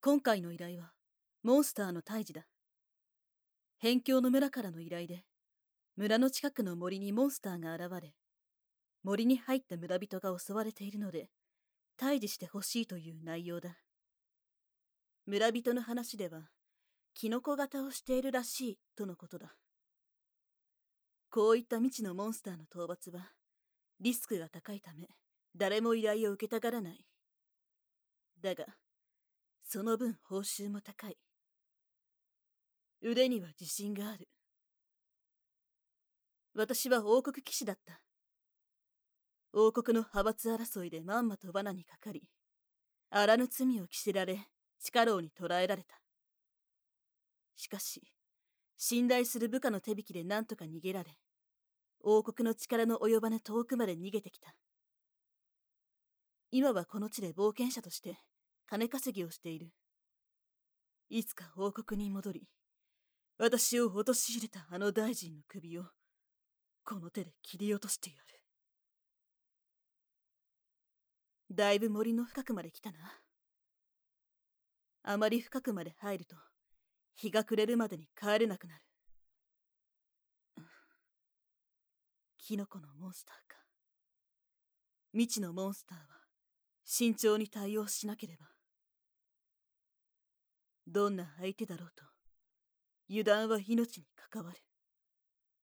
今回の依頼は、モンスターの退治だ。辺境の村からの依頼で、村の近くの森にモンスターが現れ、森に入った村人が襲われているので、退治してほしいという内容だ。村人の話では、キノコ型をしているらしいとのことだ。こういった未知のモンスターの討伐は、リスクが高いため、誰も依頼を受けたがらない。だが、その分報酬も高い。腕には自信がある。私は王国騎士だった。王国の派閥争いでまんまと罠にかかり、あらぬ罪を着せられ、地下牢に捕らえられた。しかし、信頼する部下の手引きで何とか逃げられ、王国の力の及ばぬ遠くまで逃げてきた。今はこの地で冒険者として金稼ぎをしている。いつか王国に戻り、私を陥れたあの大臣の首を、この手で切り落としてやる。だいぶ森の深くまで来たな。あまり深くまで入ると、日が暮れるまでに帰れなくなる。キノコのモンスターか。未知のモンスターは、慎重に対応しなければ。どんな相手だろうと、油断は命に関わる。